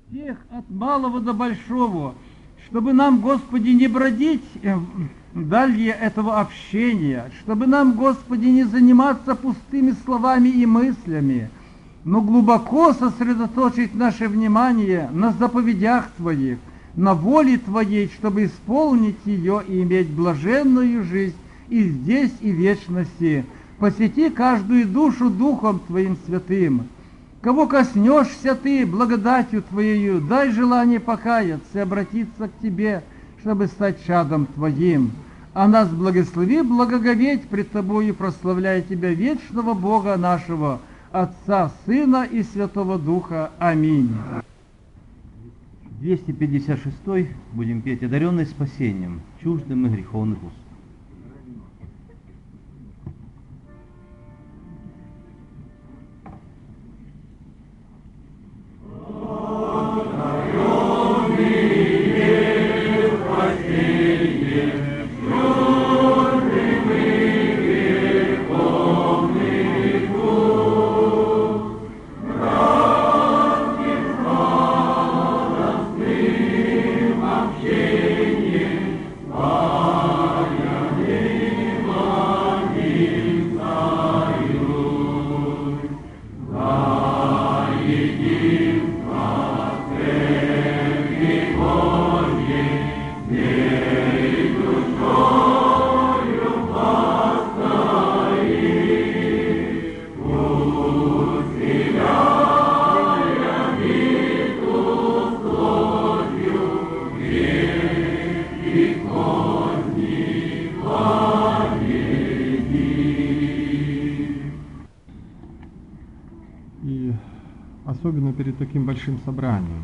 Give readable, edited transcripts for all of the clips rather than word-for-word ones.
всех от малого до большого, чтобы нам, Господи, не бродить дальше этого общения, чтобы нам, Господи, не заниматься пустыми словами и мыслями, но глубоко сосредоточить наше внимание на заповедях Твоих, на воле Твоей, чтобы исполнить ее и иметь блаженную жизнь и здесь, и в вечности. Посети каждую душу Духом Твоим святым. Кого коснешься Ты благодатью Твоею, дай желание покаяться и обратиться к Тебе, чтобы стать чадом Твоим. А нас благослови благоговеть пред Тобою, прославляя Тебя, вечного Бога нашего, Отца, Сына и Святого Духа. Аминь. 256 будем петь «Одаренный спасением, чуждым и греховных уст». Особенно перед таким большим собранием.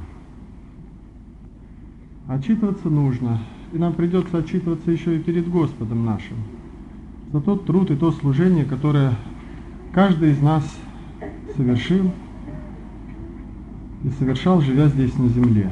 Отчитываться нужно, и нам придется отчитываться еще и перед Господом нашим за тот труд и то служение, которое каждый из нас совершил и совершал, живя здесь на земле.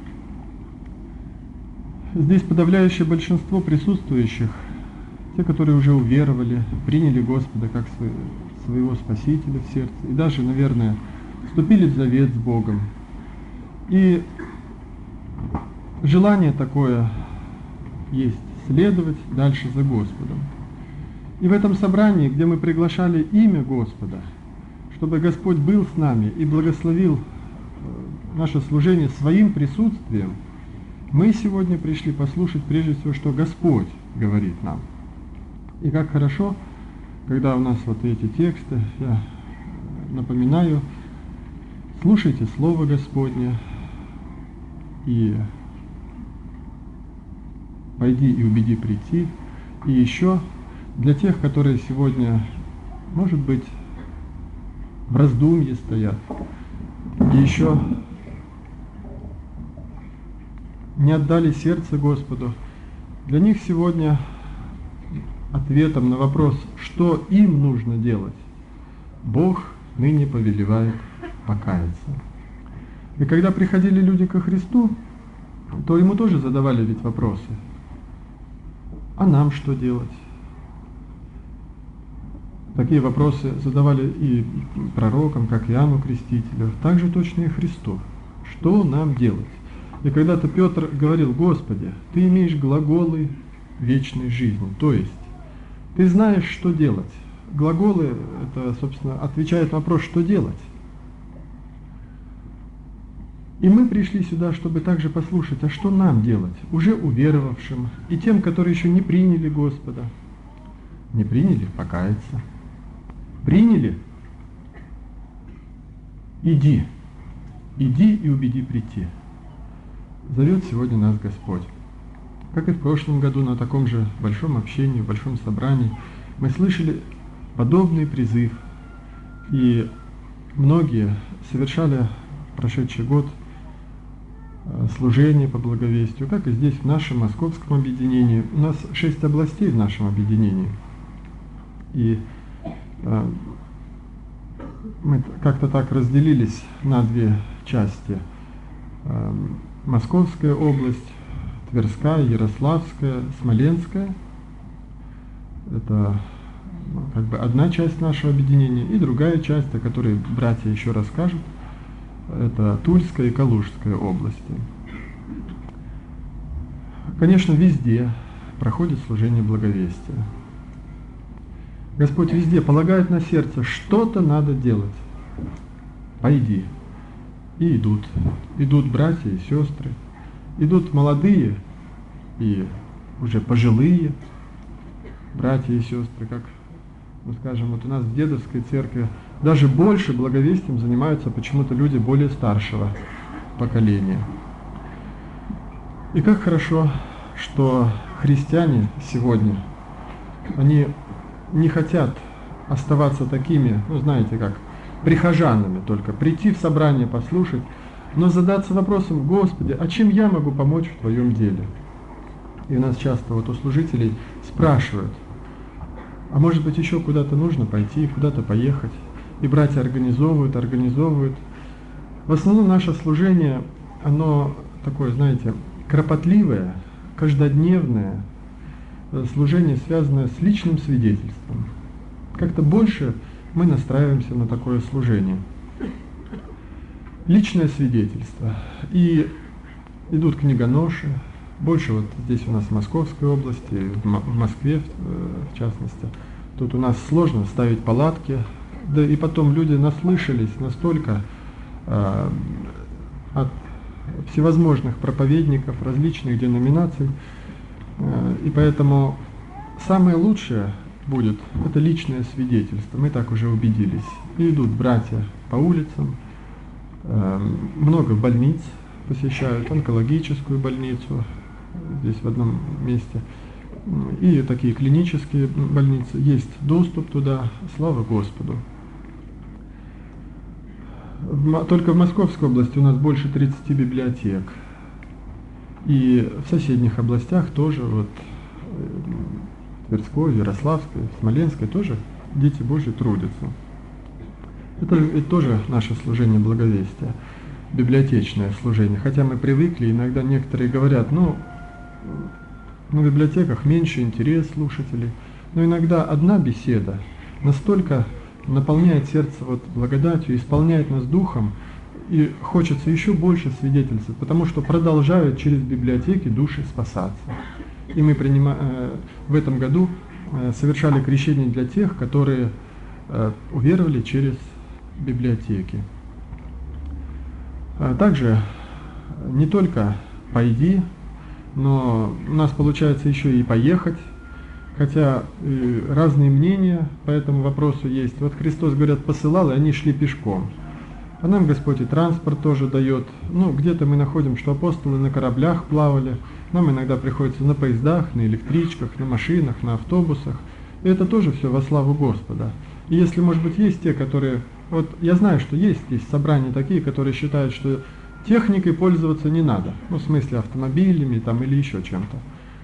Здесь подавляющее большинство присутствующих, те, которые уже уверовали, приняли Господа как своего Спасителя в сердце, и даже, наверное, вступили в завет с Богом. И желание такое есть следовать дальше за Господом. И в этом собрании, где мы приглашали имя Господа, чтобы Господь был с нами и благословил наше служение своим присутствием, мы сегодня пришли послушать прежде всего, что Господь говорит нам. И как хорошо, когда у нас вот эти тексты, я напоминаю, слушайте Слово Господне и пойди и убеди прийти. И еще для тех, которые сегодня, может быть, в раздумье стоят, и еще не отдали сердце Господу, для них сегодня ответом на вопрос, что им нужно делать, Бог ныне повелевает покаяться. И когда приходили люди ко Христу, то ему тоже задавали ведь вопросы. А нам что делать? Такие вопросы задавали и пророкам, как Иоанну Крестителю, также точно и Христу. Что нам делать? И когда-то Петр говорил: Господи, Ты имеешь глаголы вечной жизни, то есть Ты знаешь, что делать. Глаголы, это, собственно, отвечает на вопрос, что делать. И мы пришли сюда, чтобы также послушать, а что нам делать, уже уверовавшим, и тем, которые еще не приняли Господа. Не приняли – покаяться. Приняли – иди. Иди и убеди прийти. Зовет сегодня нас Господь. Как и в прошлом году на таком же большом общении, в большом собрании, мы слышали подобный призыв. И многие совершали прошедший год служение по благовестию, как и здесь в нашем московском объединении. У нас 6 областей в нашем объединении. И мы как-то так разделились на 2 части. Московская область, Тверская, Ярославская, Смоленская. Это как бы одна часть нашего объединения, и другая часть, о которой братья еще расскажут, это Тульская и Калужская области. Конечно, везде проходит служение благовестия. Господь везде полагает на сердце, что-то надо делать. Пойди. И идут. Идут братья и сестры. Идут молодые и уже пожилые братья и сестры, как, ну, скажем, вот у нас в Дедовской церкви даже больше благовестием занимаются почему-то люди более старшего поколения. И как хорошо, что христиане сегодня, они не хотят оставаться такими, ну знаете как, прихожанами только, прийти в собрание, послушать, но задаться вопросом: Господи, а чем я могу помочь в Твоем деле? И у нас часто вот у служителей спрашивают: а может быть еще куда-то нужно пойти, куда-то поехать? И братья организовывают. В основном наше служение, оно такое, знаете, кропотливое, каждодневное служение, связанное с личным свидетельством. Как-то больше мы настраиваемся на такое служение. Личное свидетельство. И идут книгоноши. Больше вот здесь у нас в Московской области, в Москве в частности. Тут у нас сложно ставить палатки. Да и потом люди наслышались настолько от всевозможных проповедников различных деноминаций. И поэтому самое лучшее будет это личное свидетельство. Мы так уже убедились. И идут братья по улицам, много больниц посещают, онкологическую больницу здесь в одном месте, и такие клинические больницы. Есть доступ туда, слава Господу. Только в Московской области у нас больше 30 библиотек. И в соседних областях тоже, вот Тверской, Ярославской, Смоленской тоже дети Божьи трудятся. Это ведь тоже наше служение благовестия, библиотечное служение. Хотя мы привыкли, иногда некоторые говорят, ну, в библиотеках меньше интерес слушателей, но иногда одна беседа настолько наполняет сердце вот благодатью, исполняет нас духом, и хочется еще больше свидетельствовать, потому что продолжают через библиотеки души спасаться. И мы в этом году совершали крещение для тех, которые уверовали через библиотеки. Также не только пойди, но у нас получается еще и поехать, хотя разные мнения по этому вопросу есть. Вот Христос, говорят, посылал, и они шли пешком. А нам Господь и транспорт тоже дает. Ну, где-то мы находим, что апостолы на кораблях плавали, нам иногда приходится на поездах, на электричках, на машинах, на автобусах. И это тоже все во славу Господа. И если, может быть, есть те, которые... Вот я знаю, что есть собрания такие, которые считают, что техникой пользоваться не надо. Ну, в смысле автомобилями там, или еще чем-то.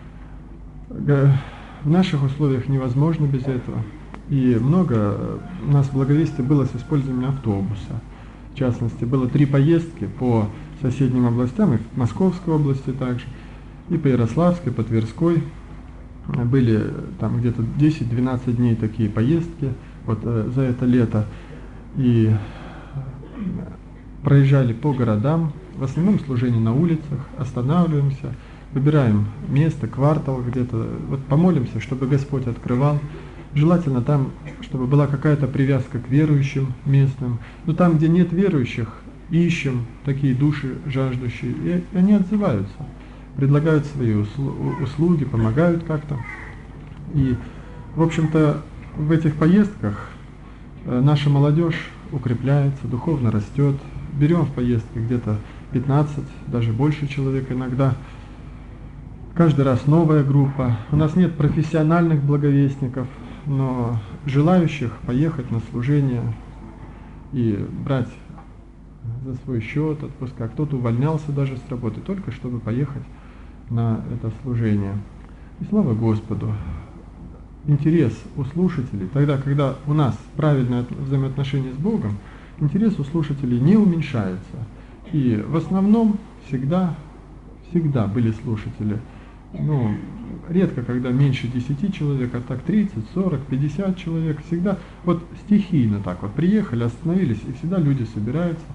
В наших условиях невозможно без этого. И много у нас благовестия было с использованием автобуса. В частности, было 3 поездки по соседним областям, и в Московской области также, и по Ярославской, по Тверской. Были там где-то 10-12 дней такие поездки вот за это лето. И проезжали по городам, в основном служение на улицах, останавливаемся, выбираем место, квартал где-то, вот помолимся, чтобы Господь открывал. Желательно там, чтобы была какая-то привязка к верующим местным. Но там, где нет верующих, ищем такие души жаждущие, и они отзываются, предлагают свои услуги, помогают как-то. И, в общем-то, в этих поездках наша молодежь укрепляется, духовно растет. Берем в поездки где-то 15, даже больше человек иногда. Каждый раз новая группа. У нас нет профессиональных благовестников, но желающих поехать на служение и брать за свой счет отпуска. Кто-то увольнялся даже с работы, только чтобы поехать на это служение. И слава Господу! Интерес у слушателей, тогда, когда у нас правильное взаимоотношение с Богом, интерес у слушателей не уменьшается. И в основном всегда были слушатели. Ну, редко, когда меньше 10 человек, а так 30, 40, 50 человек, всегда вот стихийно так вот приехали, остановились, и всегда люди собираются,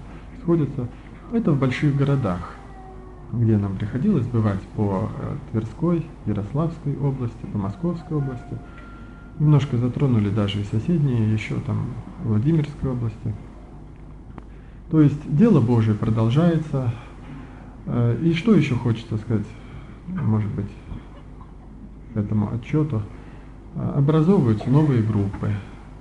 сходятся. Это в больших городах, где нам приходилось бывать по Тверской, Ярославской области, по Московской области. Немножко затронули даже и соседние, еще там Владимирской области. То есть дело Божие продолжается. И что еще хочется сказать, может быть, к этому отчету? Образовываются новые группы.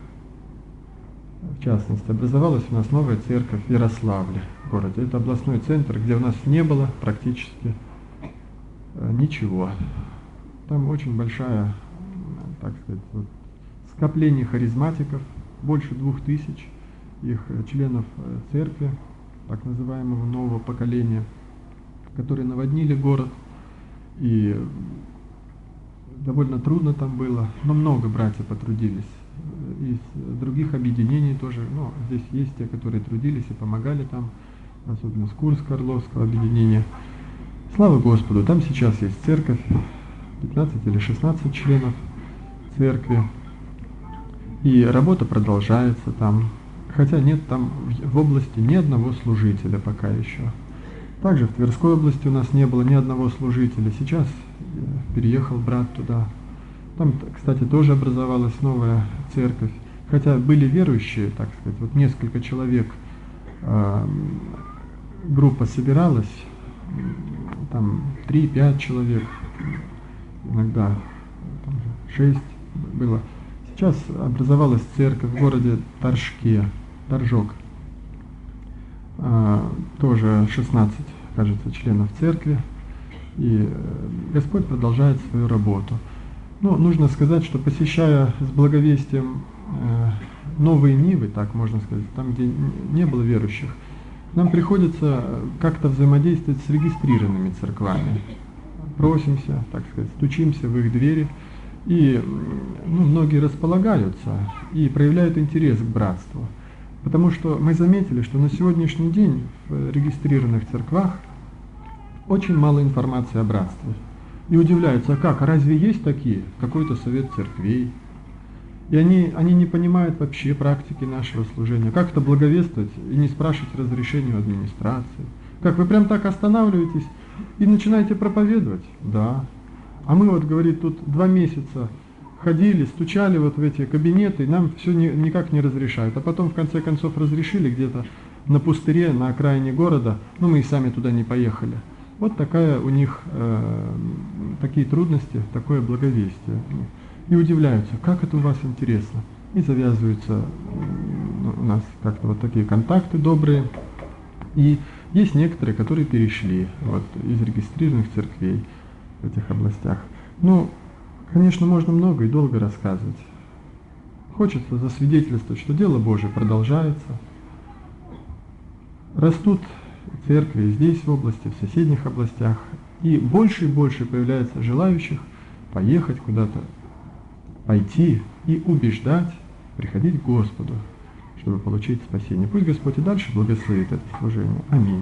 В частности, образовалась у нас новая церковь в Ярославле, в городе. Это областной центр, где у нас не было практически ничего. Там очень большая, так сказать, вот, скопление харизматиков, больше 2000 их членов церкви, так называемого нового поколения, которые наводнили город. И довольно трудно там было, но много братьев потрудились. Из других объединений тоже, но здесь есть те, которые трудились и помогали там, особенно с Курского, Орловского объединения. Слава Господу, там сейчас есть церковь, 15 или 16 членов церкви, и работа продолжается там, хотя нет там в области ни одного служителя пока еще. Также в Тверской области у нас не было ни одного служителя, сейчас переехал брат туда. Там, кстати, тоже образовалась новая церковь, хотя были верующие, так сказать, вот несколько человек, группа собиралась, там 3-5 человек, иногда там 6 было. Сейчас образовалась церковь в городе Торжке, Торжок, тоже 16, кажется, членов церкви, и Господь продолжает свою работу. Но нужно сказать, что посещая с благовестием новые нивы, так можно сказать, там, где не было верующих, нам приходится как-то взаимодействовать с регистрированными церквами. Просимся, так сказать, стучимся в их двери, и многие располагаются и проявляют интерес к братству. Потому что мы заметили, что на сегодняшний день в регистрированных церквах очень мало информации о братстве. И удивляются, как, разве есть такие, какой-то совет церквей? И они не понимают вообще практики нашего служения. Как это благовествовать и не спрашивать разрешения у администрации? Как, вы прям так останавливаетесь и начинаете проповедовать? Да. А мы вот, говорит, тут 2 месяца ходили, стучали вот в эти кабинеты, и нам все никак не разрешают. А потом, в конце концов, разрешили где-то на пустыре, на окраине города, но мы и сами туда не поехали. Вот такая у них, такие трудности, такое благовестие. И удивляются, как это у вас интересно. И завязываются у нас как-то вот такие контакты добрые. И есть некоторые, которые перешли вот, из регистрированных церквей в этих областях. Ну, конечно, можно много и долго рассказывать. Хочется засвидетельствовать, что дело Божие продолжается. Растут церкви здесь в области, в соседних областях. И больше появляется желающих поехать куда-то, пойти и убеждать, приходить к Господу, чтобы получить спасение. Пусть Господь и дальше благословит это служение. Аминь.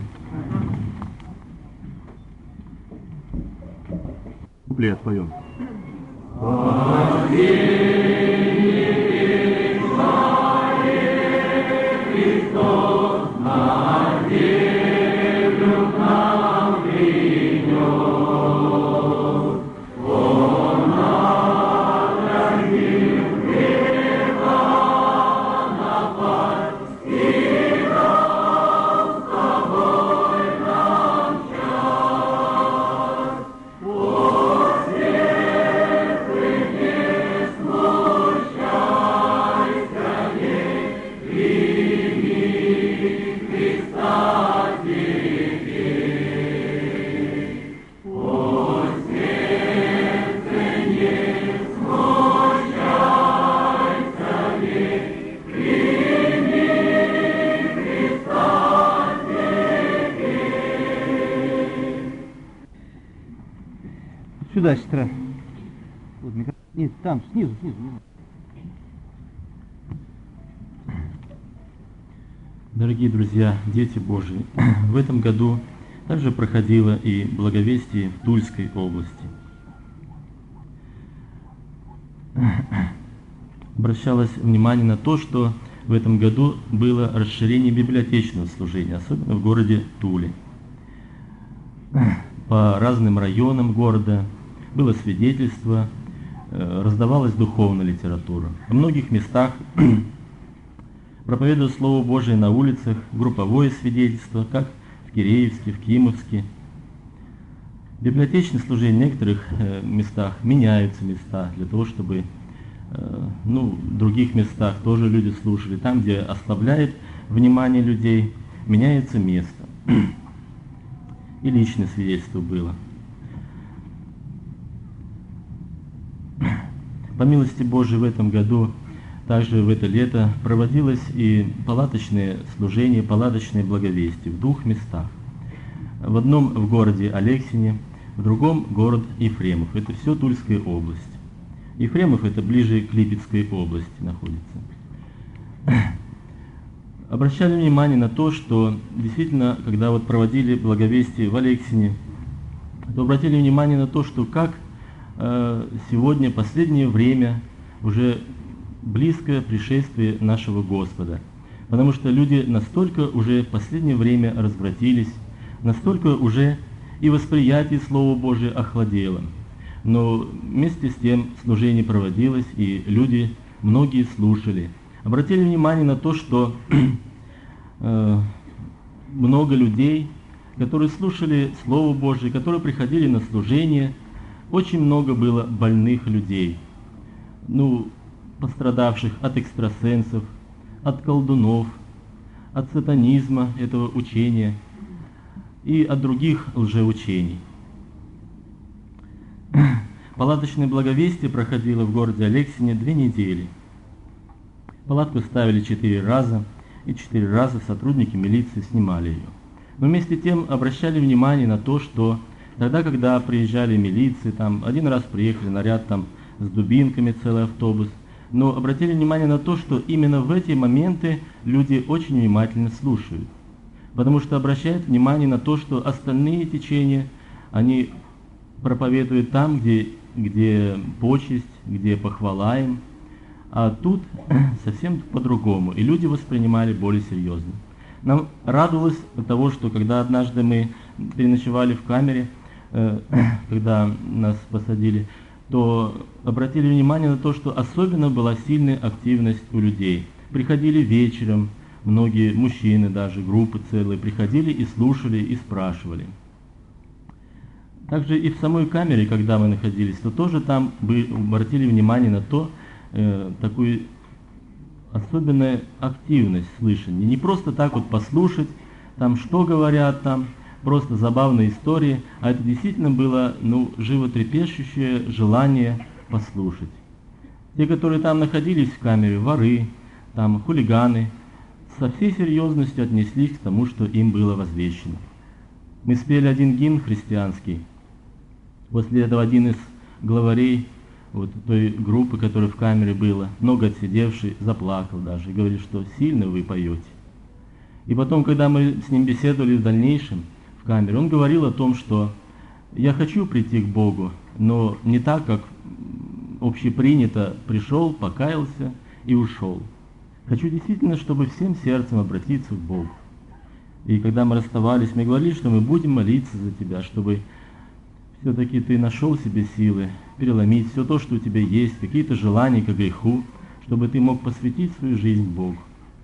Куплет поем. Сюда, сестра. Вот, нет, там, снизу. Дорогие друзья, дети Божии, в этом году также проходило и благовестие в Тульской области. Обращалось внимание на то, что в этом году было расширение библиотечного служения, особенно в городе Туле. По разным районам города было свидетельство, раздавалась духовная литература. В многих местах проповедовалось Слово Божие на улицах, групповое свидетельство, как в Киреевске, в Кимовске. Библиотечное служение в некоторых местах меняются места для того, чтобы в других местах тоже люди слушали. Там, где ослабляет внимание людей, меняется место. И личное свидетельство было. По милости Божией в этом году, также в это лето, проводилось и палаточное служение, палаточное благовестие в двух местах. В одном в городе Алексине, в другом город Ефремов. Это все Тульская область. Ефремов это ближе к Липецкой области находится. Обращали внимание на то, что действительно, когда вот проводили благовестие в Алексине, то обратили внимание на то, что как сегодня, последнее время, уже близкое пришествие нашего Господа. Потому что люди настолько уже в последнее время развратились, настолько уже и восприятие Слова Божия охладело. Но вместе с тем служение проводилось, и люди, многие слушали. Обратили внимание на то, что много людей, которые слушали Слово Божие, которые приходили на служение, очень много было больных людей, пострадавших от экстрасенсов, от колдунов, от сатанизма этого учения и от других лжеучений. Палаточное благовестие проходило в городе Алексине 2 недели. Палатку ставили 4 раза, и 4 раза сотрудники милиции снимали ее. Но вместе с тем обращали внимание на то, что тогда, когда приезжали милиции, там один раз приехали наряд там с дубинками, целый автобус, но обратили внимание на то, что именно в эти моменты люди очень внимательно слушают. Потому что обращают внимание на то, что остальные течения, они проповедуют там, где почесть, где похвала им, а тут совсем по-другому, и люди воспринимали более серьезно. Нам радовалось от того, что когда однажды мы переночевали в камере, когда нас посадили, то обратили внимание на то, что особенно была сильная активность у людей. Приходили вечером, многие мужчины даже, группы целые, приходили и слушали, и спрашивали. Также и в самой камере, когда мы находились, то тоже там обратили внимание на то, такую особенную активность слышания. Не просто так вот послушать, там что говорят, там просто забавные истории, а это действительно было животрепещущее желание послушать. Те, которые там находились в камере, воры, там хулиганы, со всей серьезностью отнеслись к тому, что им было возвещено. Мы спели один гимн христианский. После этого один из главарей вот той группы, которая в камере была, много отсидевший, заплакал даже и говорит, что сильно вы поете. И потом, когда мы с ним беседовали в дальнейшем в камере, он говорил о том, что я хочу прийти к Богу, но не так, как общепринято, пришел, покаялся и ушел. Хочу действительно, чтобы всем сердцем обратиться к Богу. И когда мы расставались, мы говорили, что мы будем молиться за тебя, чтобы все-таки ты нашел себе силы переломить все то, что у тебя есть, какие-то желания к греху, чтобы ты мог посвятить свою жизнь Богу.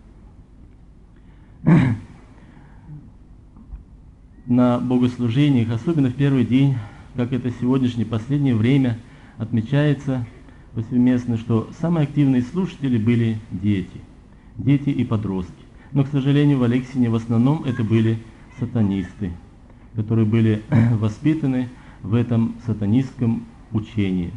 На богослужениях, особенно в первый день, как это сегодняшнее последнее время, отмечается повсеместно, что самые активные слушатели были дети и подростки. Но, к сожалению, в Алексине в основном это были сатанисты, которые были воспитаны в этом сатанистском учении.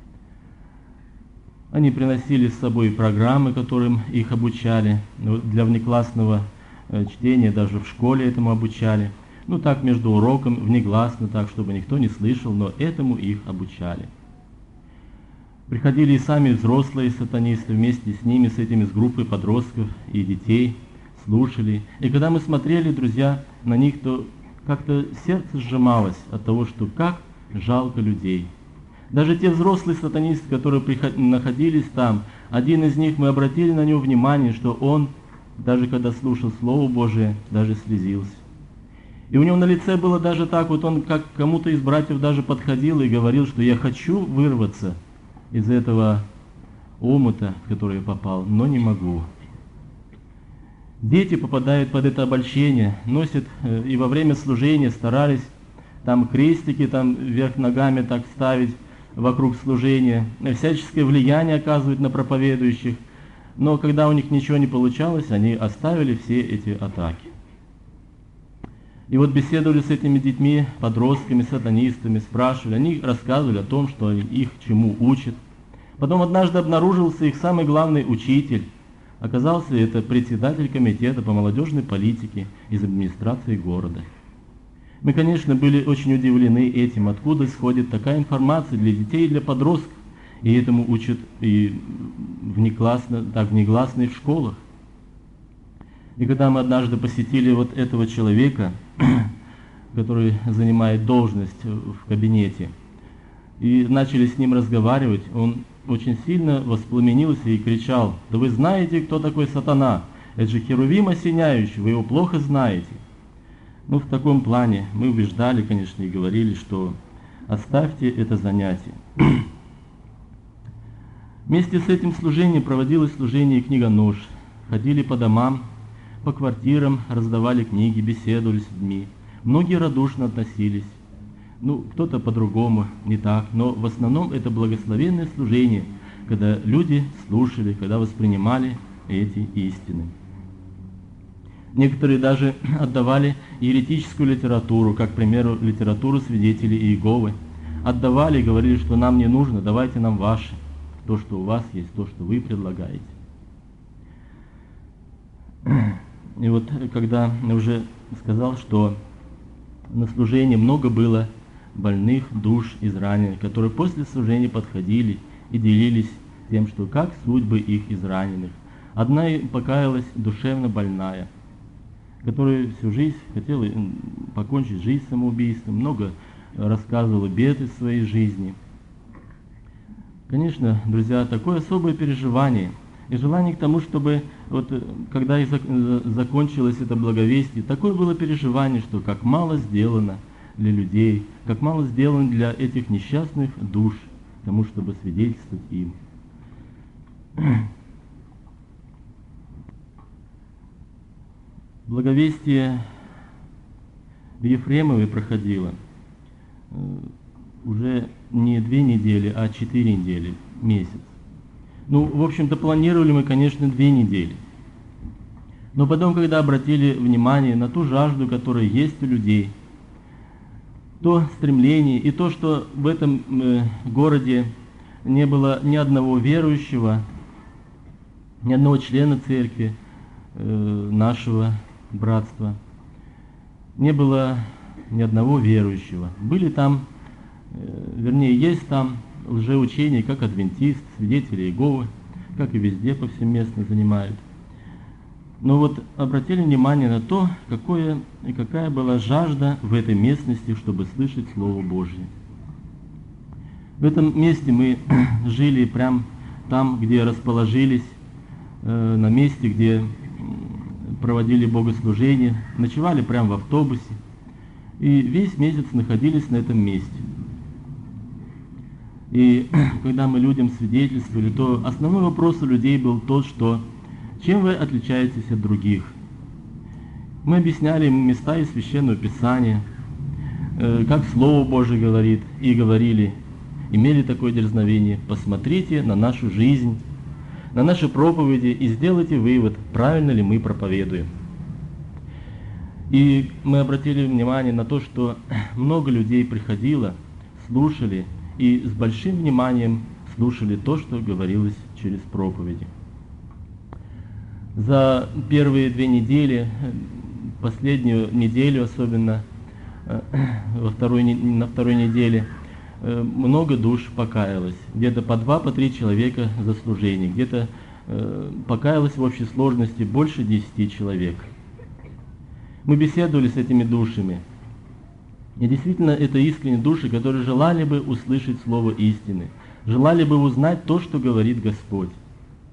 Они приносили с собой программы, которым их обучали. Для внеклассного чтения даже в школе этому обучали. Так между уроком, внегласно, так, чтобы никто не слышал, но этому их обучали. Приходили и сами взрослые сатанисты вместе с ними, с этими, с группой подростков и детей, слушали. И когда мы смотрели, друзья, на них, то как-то сердце сжималось от того, что как жалко людей. Даже те взрослые сатанисты, которые находились там, один из них, мы обратили на него внимание, что он, даже когда слушал Слово Божие, даже слезился. И у него на лице было даже так, вот он как к кому-то из братьев даже подходил и говорил, что я хочу вырваться из этого омута, в который я попал, но не могу. Дети попадают под это обольщение, носят и во время служения старались там крестики там вверх ногами так ставить вокруг служения, всяческое влияние оказывают на проповедующих, но когда у них ничего не получалось, они оставили все эти атаки. И вот беседовали с этими детьми, подростками, сатанистами, спрашивали, они рассказывали о том, что их чему учат. Потом однажды обнаружился их самый главный учитель. Оказался это председатель комитета по молодежной политике из администрации города. Мы, конечно, были очень удивлены этим, откуда исходит такая информация для детей и для подростков. И этому учат и внеклассно, так внегласно и в школах. И когда мы однажды посетили вот этого человека, который занимает должность в кабинете, и начали с ним разговаривать, он очень сильно воспламенился и кричал: «Да вы знаете, кто такой сатана? Это же Херувим осеняющий, вы его плохо знаете». Ну, в таком плане мы убеждали, конечно, и говорили, что оставьте это занятие. Вместе с этим служением проводилось служение книгонож. Ходили по домам, по квартирам, раздавали книги, беседовали с людьми. Многие радушно относились. Ну, кто-то по-другому, не так, но в основном это благословенное служение, когда люди слушали, когда воспринимали эти истины. Некоторые даже отдавали еретическую литературу, как, к примеру, литературу свидетелей Иеговы. Отдавали и говорили, что нам не нужно, давайте нам ваше, то, что у вас есть, то, что вы предлагаете. И вот когда я уже сказал, что на служении много было больных душ израненных, которые после служения подходили и делились тем, что как судьбы их израненных. Одна покаялась душевно больная, которая всю жизнь хотела покончить жизнь самоубийством, много рассказывала бед из своей жизни. Конечно, друзья, такое особое переживание и желание к тому, чтобы, вот, когда закончилось это благовестие, такое было переживание, что как мало сделано для людей, как мало сделано для этих несчастных душ, тому, чтобы свидетельствовать им. Благовестие в Ефремове проходило уже не 2 недели, а 4 недели, месяц. Ну, в общем-то, планировали мы, конечно, 2 недели. Но потом, когда обратили внимание на ту жажду, которая есть у людей, то стремление и то, что в этом городе не было ни одного верующего, ни одного члена церкви нашего братства, не было ни одного верующего. Были там, вернее, есть там лжеучения, как адвентист, свидетели Иеговы, как и везде повсеместно занимают. Но вот обратили внимание на то, какая была жажда в этой местности, чтобы слышать Слово Божье. В этом месте мы жили прямо там, где расположились, на месте, где проводили богослужение, ночевали прямо в автобусе и весь месяц находились на этом месте. И когда мы людям свидетельствовали, то основной вопрос у людей был тот, что чем вы отличаетесь от других? Мы объясняли им места из Священного Писания, как Слово Божие говорит, и говорили, имели такое дерзновение: посмотрите на нашу жизнь, на наши проповеди и сделайте вывод, правильно ли мы проповедуем. И мы обратили внимание на то, что много людей приходило, слушали и с большим вниманием слушали то, что говорилось через проповеди. За первые 2 недели, последнюю неделю особенно, на второй неделе, много душ покаялось. Где-то по 2-3 человека за служение. Где-то покаялось в общей сложности больше 10 человек. Мы беседовали с этими душами. И действительно, это искренние души, которые желали бы услышать слово истины, желали бы узнать то, что говорит Господь.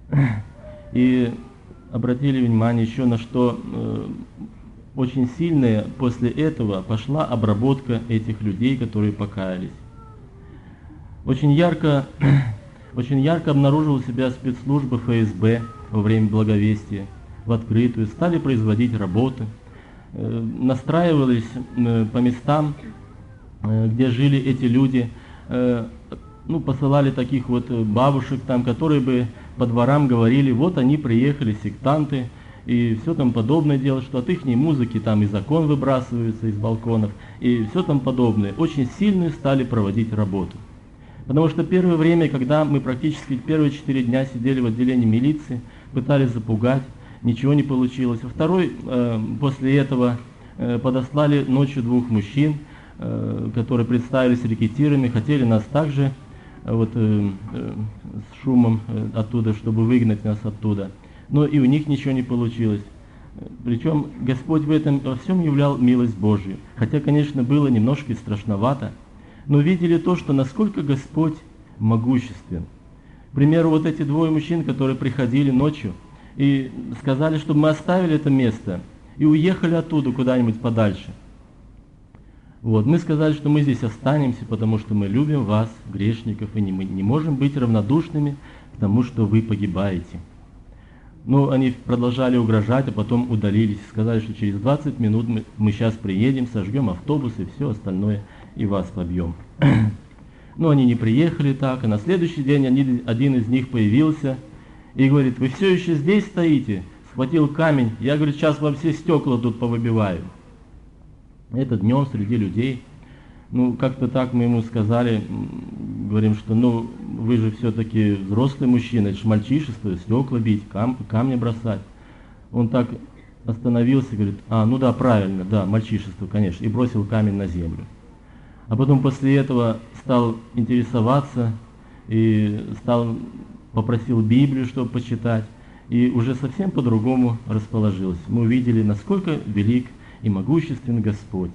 И обратили внимание еще на что очень сильная после этого пошла обработка этих людей, которые покаялись. Очень ярко обнаружила себя спецслужбы ФСБ во время благовестия в открытую, стали производить работы, настраивались по местам, где жили эти люди, посылали таких вот бабушек там, которые бы по дворам говорили: вот они приехали, сектанты, и все там подобное дело, что от их музыки там и закон выбрасывается из балконов, и все там подобное. Очень сильную стали проводить работу. Потому что первое время, когда мы практически первые 4 дня сидели в отделении милиции, пытались запугать, ничего не получилось. Во второй, после этого, подослали ночью 2 мужчин, которые представились рекетирами, хотели нас также с шумом оттуда, чтобы выгнать нас оттуда. Но и у них ничего не получилось. Причем Господь в этом во всем являл милость Божью. Хотя, конечно, было немножко и страшновато, но видели то, что насколько Господь могуществен. К примеру, вот эти 2 мужчин, которые приходили ночью и сказали, чтобы мы оставили это место и уехали оттуда куда-нибудь подальше. Мы сказали, что мы здесь останемся, потому что мы любим вас, грешников, и мы не можем быть равнодушными к тому, что вы погибаете. Но они продолжали угрожать, а потом удалились. Сказали, что через 20 минут мы сейчас приедем, сожгем автобус и все остальное, и вас побьем. Но они не приехали так, и на следующий день один из них появился и говорит: вы все еще здесь стоите? Схватил камень, я, говорит, сейчас вам все стекла тут повыбиваю. Это днем среди людей. Как-то так мы ему сказали, говорим, что вы же все-таки взрослый мужчина, это же мальчишество, стекла бить, камни бросать. Он так остановился, говорит: да, правильно, да, мальчишество, конечно, и бросил камень на землю. А потом после этого стал интересоваться и попросил Библию, чтобы почитать, и уже совсем по-другому расположился. Мы увидели, насколько велик и могуществен Господь.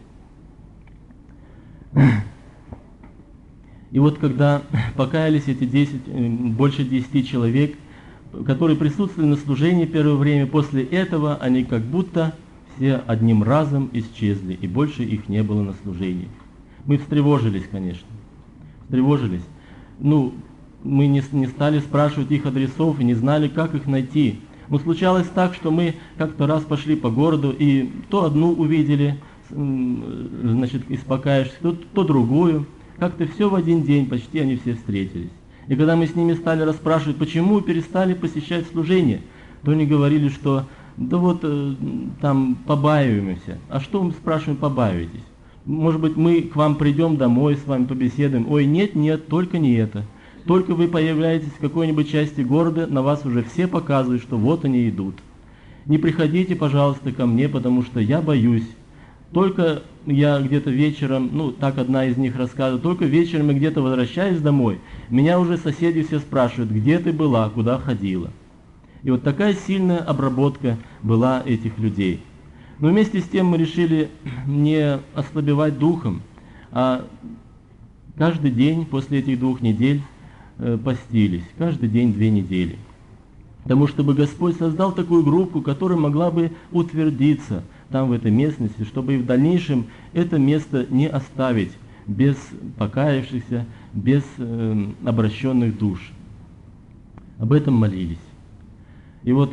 И вот когда покаялись эти больше 10 человек, которые присутствовали на служении первое время, после этого они как будто все одним разом исчезли, и больше их не было на служении. Мы встревожились, конечно. Встревожились. Мы не стали спрашивать их адресов и не знали, как их найти. Но случалось так, что мы как-то раз пошли по городу, и то одну увидели, из покаявшихся, то другую. Как-то все в один день, почти они все встретились. И когда мы с ними стали расспрашивать, почему перестали посещать служение, то они говорили, что там побаиваемся. А что мы спрашиваем, побаиваетесь? Может быть, мы к вам придем домой, с вами побеседуем. Ой, нет, только не это. Только вы появляетесь в какой-нибудь части города, на вас уже все показывают, что вот они идут. Не приходите, пожалуйста, ко мне, потому что я боюсь. Только я где-то вечером, так одна из них рассказывает, только вечером я где-то возвращаюсь домой, меня уже соседи все спрашивают, где ты была, куда ходила. И вот такая сильная обработка была этих людей. Но вместе с тем мы решили не ослабевать духом, а каждый день после этих 2 недель постились, каждый день 2 недели. Потому чтобы Господь создал такую группу, которая могла бы утвердиться там в этой местности, чтобы и в дальнейшем это место не оставить без покаявшихся, без обращенных душ. Об этом молились. И вот,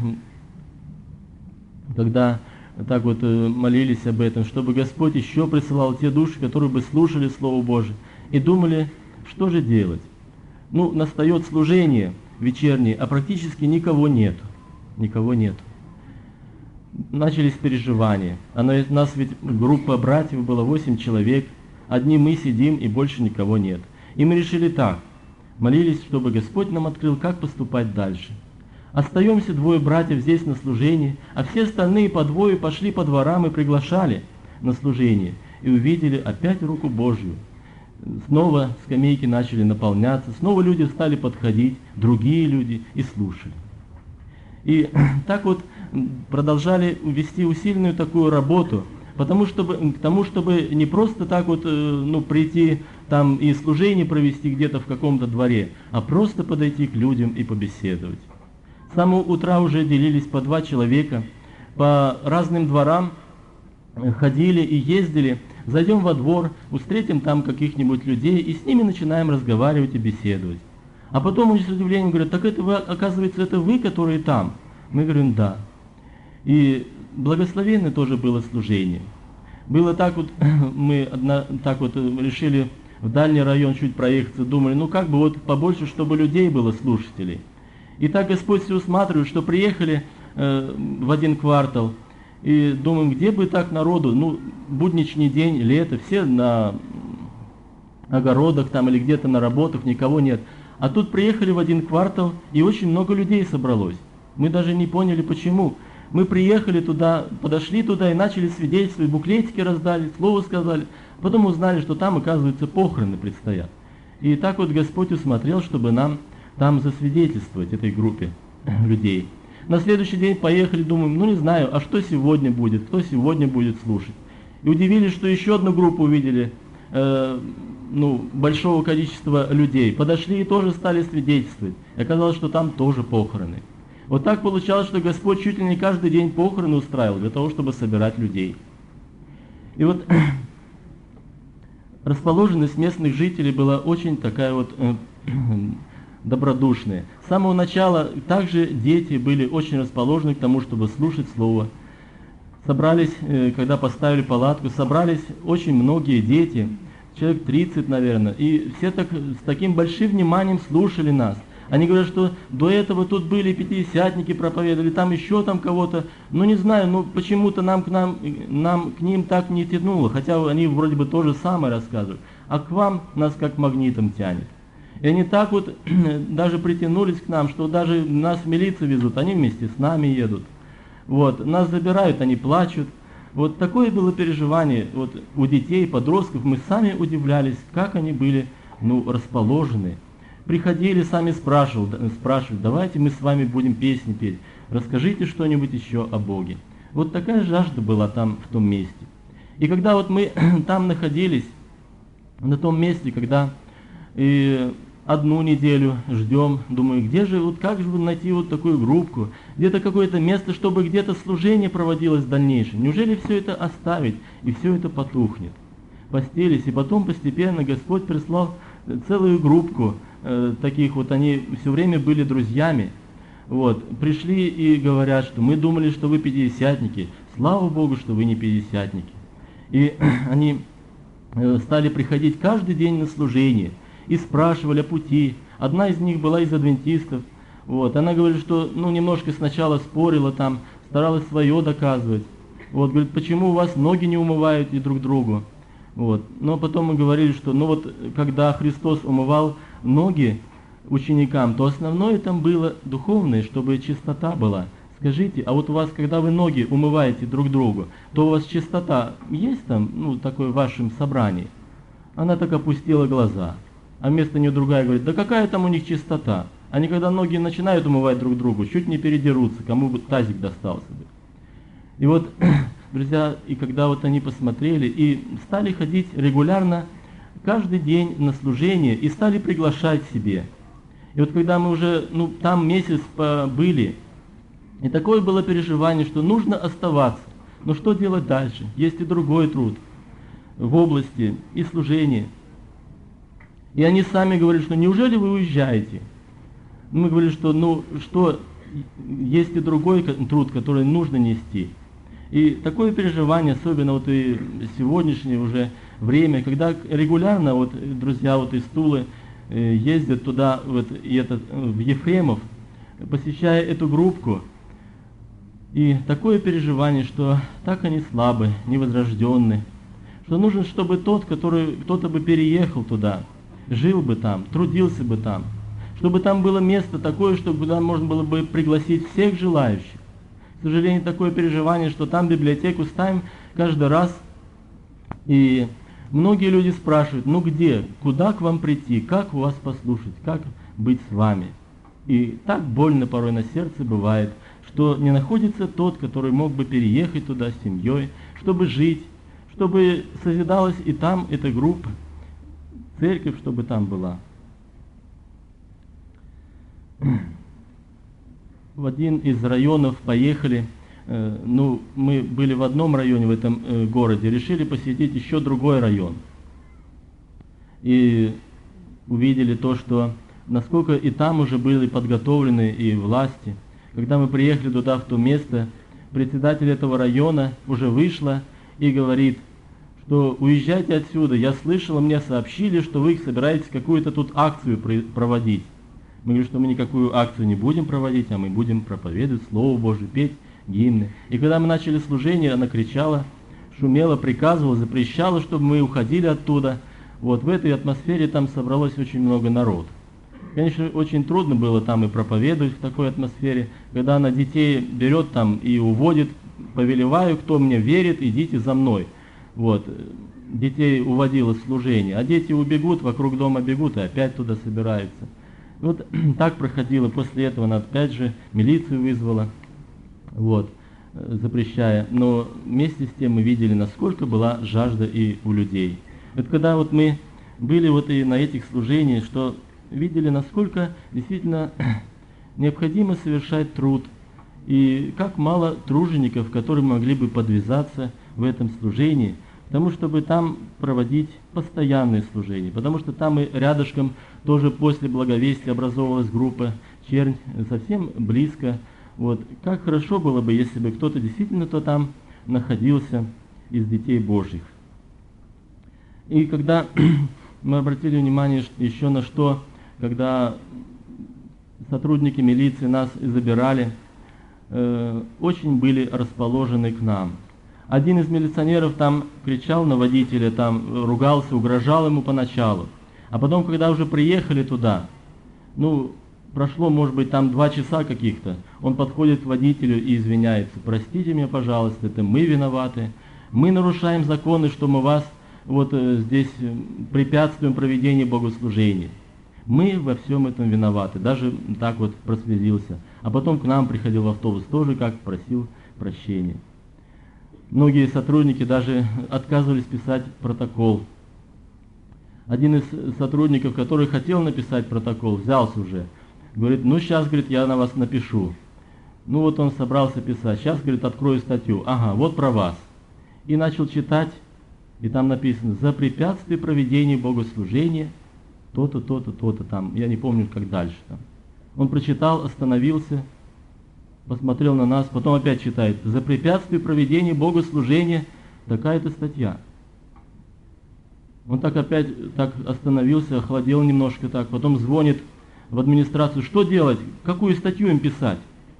когда так вот молились об этом, чтобы Господь еще присылал те души, которые бы слушали Слово Божие, и думали, что же делать. Настает служение вечернее, а практически никого нет. Никого нет. Начались переживания. У нас ведь группа братьев была 8 человек. Одни мы сидим, и больше никого нет. И мы решили так. Молились, чтобы Господь нам открыл, как поступать дальше. Остаемся 2 братьев здесь на служении, а все остальные по 2 пошли по дворам и приглашали на служение. И увидели опять руку Божью. Снова скамейки начали наполняться, снова люди стали подходить, другие люди, и слушали. И так вот продолжали вести усиленную такую работу, к тому, чтобы не просто так вот прийти там и служение провести где-то в каком-то дворе, а просто подойти к людям и побеседовать. С самого утра уже делились по 2 человека, по разным дворам ходили и ездили. Зайдем во двор, встретим там каких-нибудь людей и с ними начинаем разговаривать и беседовать. А потом они с удивлением говорят: так это вы, оказывается, это вы, которые там? Мы говорим: да. И благословенное тоже было служение. Было так вот, мы так вот решили в дальний район чуть проехаться, думали, ну как бы вот побольше, чтобы людей было, слушателей. И так Господь все усматривает, что приехали в один квартал, и думаем, где бы так народу, ну, будничный день, лето, все на огородах там или где-то на работах, никого нет. А тут приехали в один квартал, и очень много людей собралось. Мы даже не поняли, почему. Мы приехали туда, подошли туда и начали свидетельствовать, буклетики раздали, слово сказали. Потом узнали, что там, оказывается, похороны предстоят. И так вот Господь усмотрел, чтобы нам там засвидетельствовать этой группе людей. На следующий день поехали, думаем, ну не знаю, а что сегодня будет, кто сегодня будет слушать. И удивились, что еще одну группу увидели, большого количества людей. Подошли и тоже стали свидетельствовать. И оказалось, что там тоже похороны. Вот так получалось, что Господь чуть ли не каждый день похороны устраивал для того, чтобы собирать людей. И вот расположенность местных жителей была очень такая вот добродушная. С самого начала также дети были очень расположены к тому, чтобы слушать Слово. Собрались, когда поставили палатку, собрались очень многие дети, человек 30, наверное, и все с таким большим вниманием слушали нас. Они говорят, что до этого тут были пятидесятники, проповедовали, там еще там кого-то, ну не знаю, но почему-то нам к ним так не тянуло, хотя они вроде бы то же самое рассказывают, а к вам нас как магнитом тянет. И они так вот даже притянулись к нам, что даже нас в милицию везут, они вместе с нами едут. Вот, нас забирают, они плачут. Вот такое было переживание вот, у детей, подростков. Мы сами удивлялись, как они были расположены. Приходили, сами спрашивали, давайте мы с вами будем песни петь, расскажите что-нибудь еще о Боге. Вот такая жажда была там, в том месте. И когда вот мы там находились, на том месте, когда одну неделю ждем, думаю, где же, вот как же найти вот такую группку, где-то какое-то место, чтобы где-то служение проводилось в дальнейшем. Неужели все это оставить, и все это потухнет? Постелись, и потом постепенно Господь прислал целую группку таких вот, они все время были друзьями. Вот, пришли и говорят, что мы думали, что вы пятидесятники, слава Богу, что вы не пятидесятники. И они стали приходить каждый день на служение и спрашивали о пути. Одна из них была из адвентистов. Вот, она говорит, что немножко сначала спорила там, старалась свое доказывать. Вот, говорит, почему у вас ноги не умывают и друг другу. Вот. Но потом мы говорили, что когда Христос умывал ноги ученикам, то основное там было духовное, чтобы чистота была. Скажите, а вот у вас, когда вы ноги умываете друг другу, то у вас чистота есть там, такое в вашем собрании? Она так опустила глаза. А вместо нее другая говорит, да какая там у них чистота? Они когда ноги начинают умывать друг другу, чуть не передерутся, кому бы тазик достался бы. И вот, друзья, и когда вот они посмотрели и стали ходить регулярно, каждый день на служение и стали приглашать себе. И вот когда мы уже там месяц были, и такое было переживание, что нужно оставаться. Но что делать дальше? Есть и другой труд в области и служения. И они сами говорили, что неужели вы уезжаете? Мы говорили, что что есть и другой труд, который нужно нести. И такое переживание, особенно вот и сегодняшнее уже время, когда регулярно вот друзья вот из Тулы ездят туда, вот, в Ефремов, посещая эту группку. И такое переживание, что так они слабы, невозрожденны, что нужно, чтобы кто-то бы переехал туда, жил бы там, трудился бы там, чтобы там было место такое, чтобы туда можно было бы пригласить всех желающих. К сожалению, такое переживание, что там библиотеку ставим каждый раз, и многие люди спрашивают, где, куда к вам прийти, как у вас послушать, как быть с вами. И так больно порой на сердце бывает, что не находится тот, который мог бы переехать туда с семьей, чтобы жить, чтобы созидалась и там эта группа, церковь, чтобы там была. в один из районов поехали. Ну, мы были в одном районе в этом городе, решили посетить еще другой район. И увидели то, что насколько и там уже были подготовлены и власти. Когда мы приехали туда, в то место, председатель этого района уже вышла и говорит, что уезжайте отсюда. Я слышала, мне сообщили, что вы собираетесь какую-то тут акцию проводить. Мы говорим, что мы никакую акцию не будем проводить, а мы будем проповедовать Слово Божие, петь гимны. И когда мы начали служение, она кричала, шумела, приказывала, запрещала, чтобы мы уходили оттуда. Вот в этой атмосфере там собралось очень много народа. Конечно, очень трудно было там и проповедовать в такой атмосфере, когда она детей берет там и уводит, повелеваю, кто мне верит, идите за мной. Вот, детей уводила в служение, а дети убегут, вокруг дома бегут и опять туда собираются. Вот так проходило. После этого она опять же милицию вызвала, вот, запрещая. Но вместе с тем мы видели, насколько была жажда и у людей. Вот когда вот мы были вот и на этих служениях, что видели, насколько действительно необходимо совершать труд, и как мало тружеников, которые могли бы подвязаться в этом служении, потому чтобы там проводить постоянные служения, потому что там и рядышком тоже после благовестия образовалась группа «Чернь», совсем близко. Вот. Как хорошо было бы, если бы кто-то действительно-то там находился из детей Божьих. И когда мы обратили внимание еще на что, когда сотрудники милиции нас забирали, очень были расположены к нам. Один из милиционеров там кричал на водителя, там ругался, угрожал ему поначалу. А потом, когда уже приехали туда, ну, прошло, может быть, там 2 часа каких-то, он подходит к водителю и извиняется: простите меня, пожалуйста, это мы виноваты, мы нарушаем законы, что мы вас вот здесь препятствуем проведению богослужения. Мы во всем этом виноваты. Даже так вот прослезился. А потом к нам приходил в автобус, тоже как просил прощения. Многие сотрудники даже отказывались писать протокол. Один из сотрудников, который хотел написать протокол, взялся уже. Говорит, ну сейчас, говорит, я на вас напишу. Ну вот он собрался писать. Сейчас, говорит, открою статью. Ага, вот про вас. И начал читать. И там написано: за препятствие проведению богослужения то-то, то-то, то-то там. Я не помню, как дальше там. Он прочитал, остановился, посмотрел на нас, потом опять читает: за препятствие проведению богослужения такая-то статья. Он так опять так остановился, охладел немножко так, потом звонит в администрацию: что делать, какую статью им писать?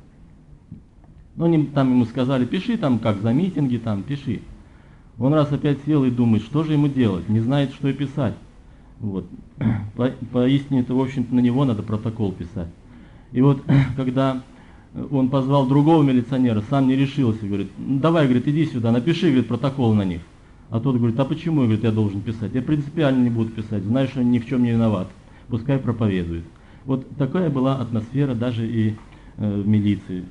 Ну, они там ему сказали: пиши там, как за митинги, там, пиши. Он раз опять сел и думает, что же ему делать, не знает, что и писать. Вот. Поистине-то, в общем-то, на него надо протокол писать. И вот, когда он позвал другого милиционера, сам не решился, говорит: давай, говорит, иди сюда, напиши, говорит, протокол на них. А тот говорит: а почему, говорит, я должен писать? Я принципиально не буду писать, знаешь, что ни в чем не виноват, пускай проповедует. Вот такая была атмосфера даже и в милиции.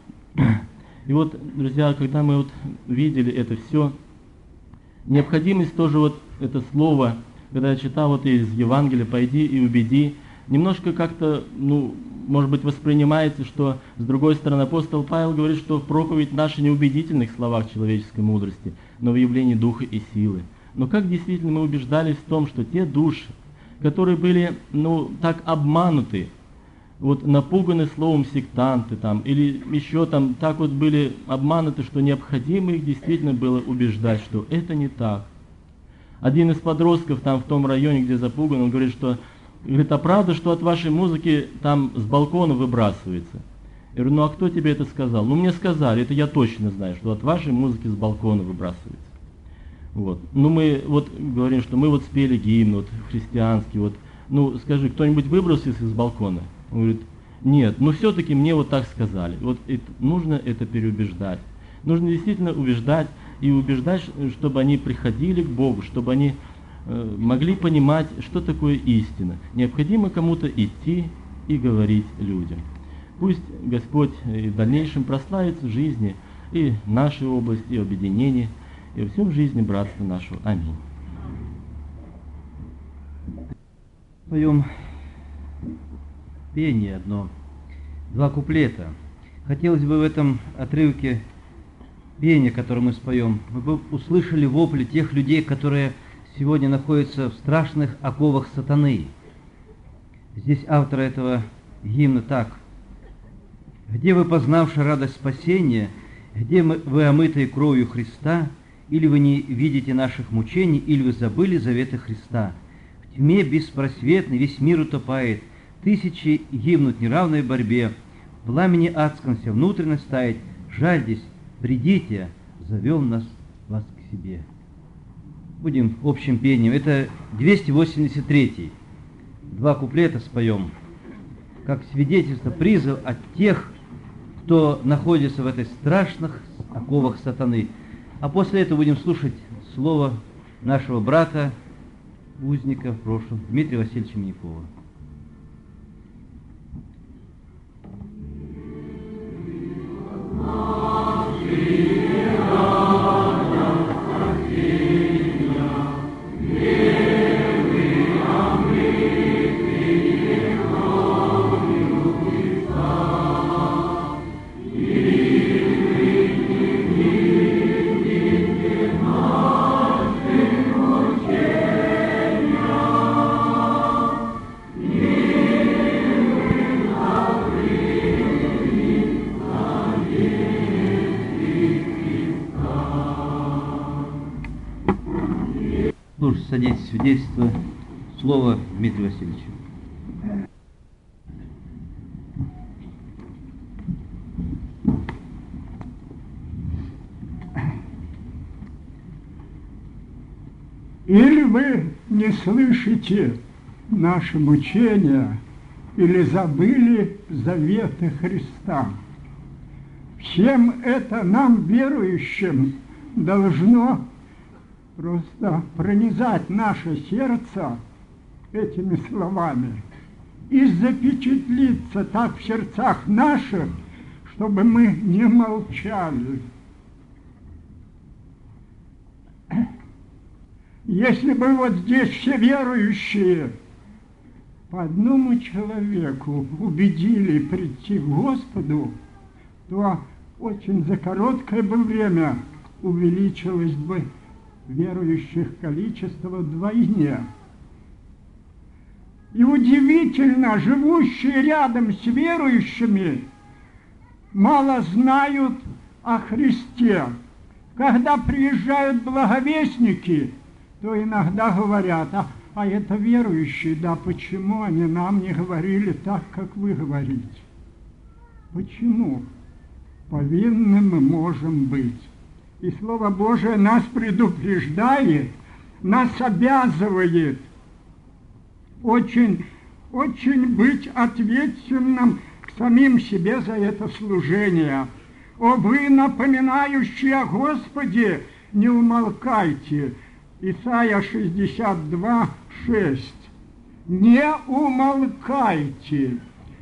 И вот, друзья, когда мы вот видели это все, необходимость тоже вот это слово, когда я читал вот из Евангелия «пойди и убеди», немножко как-то, ну, может быть, воспринимается, что, с другой стороны, апостол Павел говорит, что проповедь наша не в убедительных словах человеческой мудрости, но в явлении духа и силы. Но как действительно мы убеждались в том, что те души, которые были, ну, так обмануты, вот напуганы словом сектанты там, или еще там так вот были обмануты, что необходимо их действительно было убеждать, что это не так. Один из подростков там в том районе, где запуган, он говорит, что, говорит, а правда, что от вашей музыки там с балкона выбрасывается? Я говорю, ну а кто тебе это сказал? Ну мне сказали, это я точно знаю, что от вашей музыки с балкона выбрасывается. Вот. Ну мы вот говорим, что мы вот спели гимн, вот христианский, вот, ну скажи, кто-нибудь выбросился с балкона? Он говорит, нет, но все-таки мне вот так сказали. Вот нужно это переубеждать. Нужно действительно убеждать и убеждать, чтобы они приходили к Богу, чтобы они могли понимать, что такое истина. Необходимо кому-то идти и говорить людям. Пусть Господь и в дальнейшем прославится в жизни и в нашей области, и в объединении, и во всем жизни братства нашего. Аминь. В своем пении 2 куплета. Хотелось бы в этом отрывке пения, которое мы споем, мы бы услышали вопли тех людей, которые сегодня находятся в страшных оковах сатаны. Здесь автор этого гимна так: «Где вы, познавши радость спасения, где вы, омытые кровью Христа, или вы не видите наших мучений, или вы забыли заветы Христа? В тьме беспросветной весь мир утопает, тысячи гибнут в неравной борьбе, в пламени адском вся внутренность тает, жальтесь, придите, зовем нас вас к себе». Будем общим пением. Это 283-й. 2 куплета споем, как свидетельство, призыв от тех, кто находится в этой страшных оковах сатаны. А после этого будем слушать слово нашего брата, узника в прошлом, Дмитрия Васильевича Минякова. Садитесь, свидетельство, слово Дмитрию Васильевичу. Или вы не слышите наши мучения, или забыли заветы Христа. Всем это нам, верующим, должно просто пронизать наше сердце этими словами и запечатлиться так в сердцах наших, чтобы мы не молчали. Если бы вот здесь все верующие по одному человеку убедили прийти к Господу, то очень за короткое бы время увеличилось бы верующих количество вдвойне. И удивительно, живущие рядом с верующими мало знают о Христе. Когда приезжают благовестники, то иногда говорят: а это верующие, да почему они нам не говорили так, как вы говорите? Почему? Повинны мы можем быть. И Слово Божие нас предупреждает, нас обязывает очень быть ответственным к самим себе за это служение. «О вы, напоминающие о Господе, не умолкайте». Исайя 62, 6. Не умолкайте.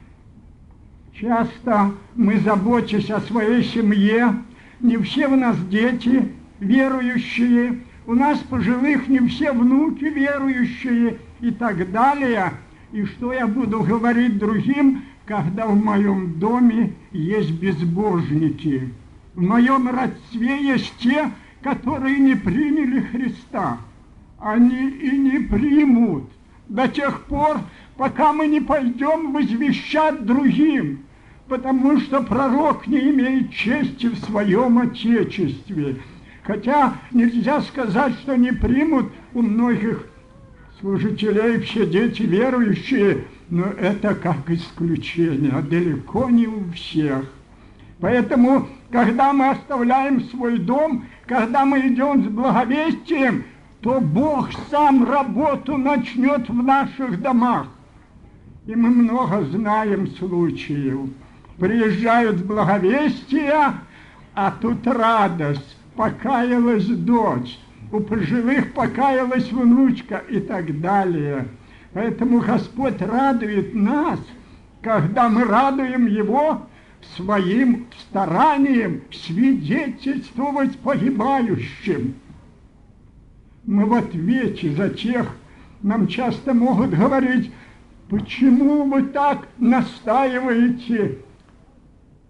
Часто мы, заботясь о своей семье, не все у нас дети верующие, у нас пожилых не все внуки верующие и так далее. И что я буду говорить другим, когда в моем доме есть безбожники? В моем родстве есть те, которые не приняли Христа. Они и не примут до тех пор, пока мы не пойдем возвещать другим. Потому что пророк не имеет чести в своем отечестве. Хотя нельзя сказать, что не примут у многих служителей все дети верующие, но это как исключение, далеко не у всех. Поэтому, когда мы оставляем свой дом, когда мы идем с благовестием, то Бог сам работу начнет в наших домах. И мы много знаем случаев. Приезжают с благовестия, а тут радость. Покаялась дочь, у пожилых покаялась внучка и так далее. Поэтому Господь радует нас, когда мы радуем Его своим старанием свидетельствовать погибающим. Мы в ответе за тех, нам часто могут говорить: почему вы так настаиваете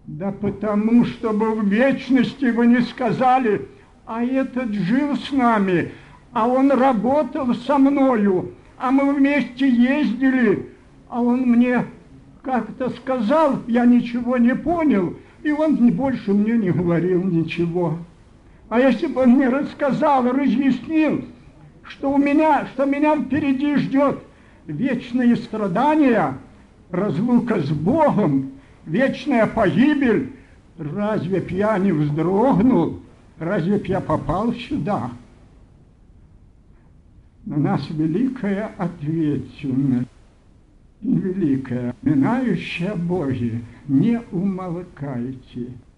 Да потому, чтобы в вечности вы не сказали, а этот жил с нами, а он работал со мною, а мы вместе ездили, а он мне как-то сказал, я ничего не понял, и он больше мне не говорил ничего. А если бы он мне рассказал, разъяснил, что меня впереди ждет вечные страдания, разлука с Богом, вечная погибель, разве б я не вздрогнул, разве б я попал сюда? На нас великая ответственность и великая, поминающая Боге, не умолкайте.